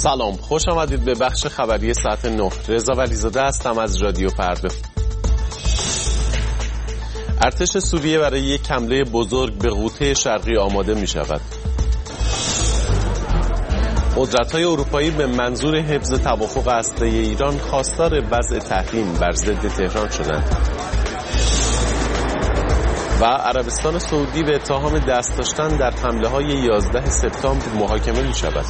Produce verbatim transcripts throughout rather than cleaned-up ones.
سلام، خوش آمدید به بخش خبری ساعت نه. رضا ولیزاده هستم از رادیو پرده. ارتش سوریه برای یک حمله بزرگ به غوطه شرقی آماده می شود. قدرت‌های اروپایی به منظور حفظ توافق هسته‌ای ایران خواستار وضع تحریم بر ضد تهران شدند. و عربستان سعودی به اتهام دست داشتن در حمله‌های یازده سپتامبر محاکمه می شود.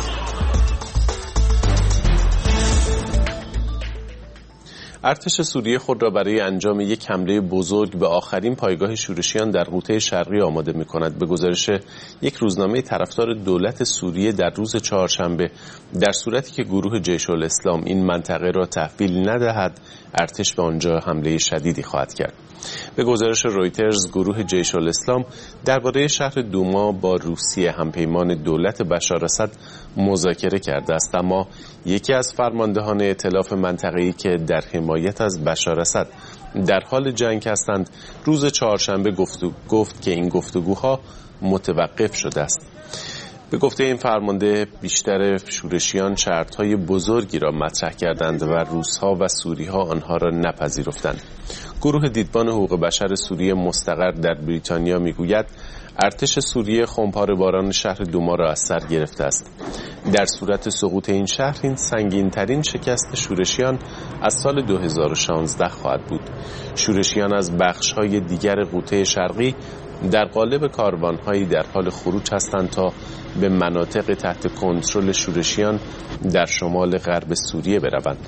ارتش سوریه خود را برای انجام یک حمله بزرگ به آخرین پایگاه شورشیان در غوطه شرقی آماده می‌کند. به گزارش یک روزنامه طرفدار دولت سوریه در روز چهارشنبه، در صورتی که گروه جیش الاسلام این منطقه را تحویل ندهد، ارتش به آنجا حمله شدیدی خواهد کرد. به گزارش رویترز، گروه جیش الاسلام درباره شهر دوما با روسیه، همپیمان دولت بشار اسد، مذاکره کرده است، اما یکی از فرماندهان ائتلاف منطقه‌ای که در حمایت از بشار اسد در حال جنگ هستند، روز چهارشنبه گفت گفت که این گفتگوها متوقف شده است. به گفته این فرمانده، بیشتر شورشیان شرطهای بزرگی را مطرح کردند و روس‌ها و سوری‌ها آنها را نپذیرفتند. گروه دیدبان حقوق بشر سوریه مستقر در بریتانیا میگوید ارتش سوریه خمپاره باران شهر دوما را از سر گرفته است. در صورت سقوط این شهر، این سنگین‌ترین شکست شورشیان از سال دو هزار و شانزده خواهد بود. شورشیان از بخش‌های دیگر غوطه شرقی در قالب کاروان‌هایی در حال خروج هستند تا به مناطق تحت کنترل شورشیان در شمال غرب سوریه بروند.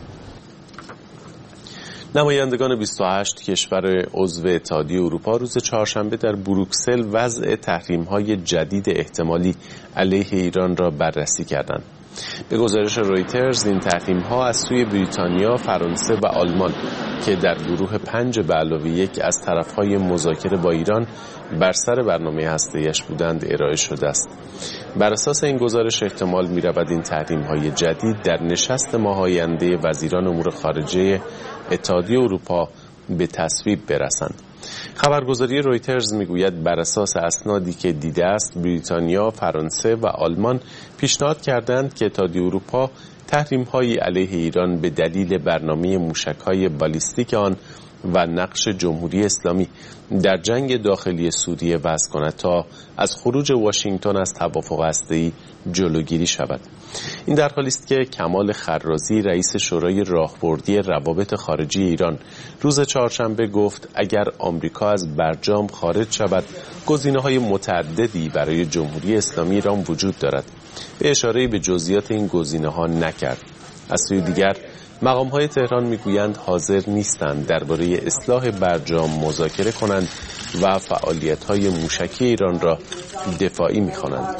نمایندگان بیست و هشت کشور عضو اتحادیه اروپا روز چهارشنبه در بروکسل وضع تحریم‌های جدید احتمالی علیه ایران را بررسی کردند. به گزارش رویترز، این تحریم‌ها از سوی بریتانیا، فرانسه و آلمان که در گروه پنج به علاوه یک از طرف‌های مذاکره با ایران بر سر برنامه هسته‌ایش بودند ارائه شده است. بر اساس این گزارش احتمال می‌رود این تحریم‌های جدید در نشست ماه آینده وزیران امور خارجه اتحادیه اروپا به تصویب برسند. خبرگزاری رویترز میگوید بر اساس اسنادی که دیده است، بریتانیا، فرانسه و آلمان پیشنهاد کردند که اتحادیه اروپا تحریم‌های علیه ایران به دلیل برنامه موشک‌های بالیستیک آن و نقش جمهوری اسلامی در جنگ داخلی سوریه وضع کند تا از خروج واشنگتن از توافق هسته‌ای جلوگیری شود. این در حالی است که کمال خرازی، رئیس شورای راهبردی روابط خارجی ایران، روز چهارشنبه گفت اگر آمریکا از برجام خارج شود، گزینه‌های متعددی برای جمهوری اسلامی ایران وجود دارد. به اشاره به جزئیات این گزینه‌ها نکرد. از سوی دیگر، مقام‌های تهران میگویند حاضر نیستند درباره اصلاح برجام مذاکره کنند و فعالیت‌های موشکی ایران را دفاعی می‌خوانند.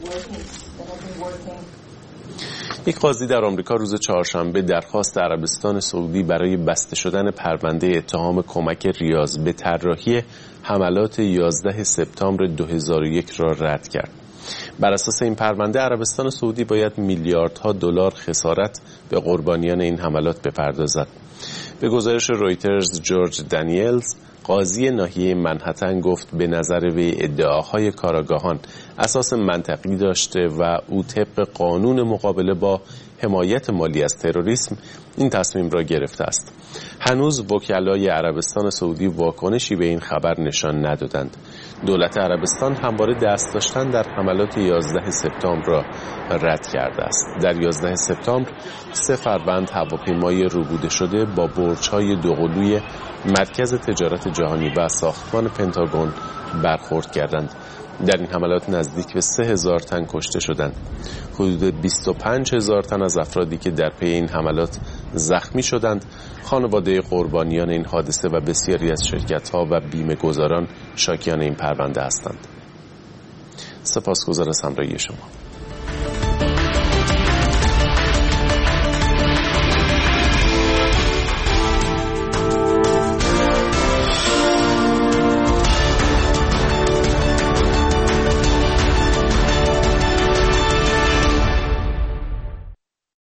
یک قاضی در آمریکا روز چهارشنبه درخواست عربستان سعودی برای بسته شدن پرونده اتهام کمک ریاض به طراحی حملات یازده سپتامبر دو هزار و یک را رد کرد. بر اساس این پرونده، عربستان سعودی باید میلیاردها دلار خسارت به قربانیان این حملات بپردازد. به گزارش رویترز، جورج دانیلز، قاضی ناحیه منهتن، گفت به نظر وی ادعاهای کاراگاهان اساس منطقی داشته و او طبق قانون مقابله با حمایت مالی از تروریسم این تصمیم را گرفته است. هنوز وکلای عربستان سعودی واکنشی به این خبر نشان ندادند. دولت عربستان همواره دست داشتن در حملات یازده سپتامبر را رد کرده است. در یازده سپتامبر سه فروند هواپیمای روبوده شده با برج‌های دوقلوی مرکز تجارت جهانی و ساختمان پنتاگون برخورد کردند. در این حملات نزدیک به سه هزار تن کشته شدند. حدود بیست و پنج هزار تن از افرادی که در پی این حملات زخمی شدند، خانواده قربانیان این حادثه و بسیاری از شرکت‌ها و بیمه‌گذاران شاکیان این پرونده هستند. سپاسگزار از همراهی شما.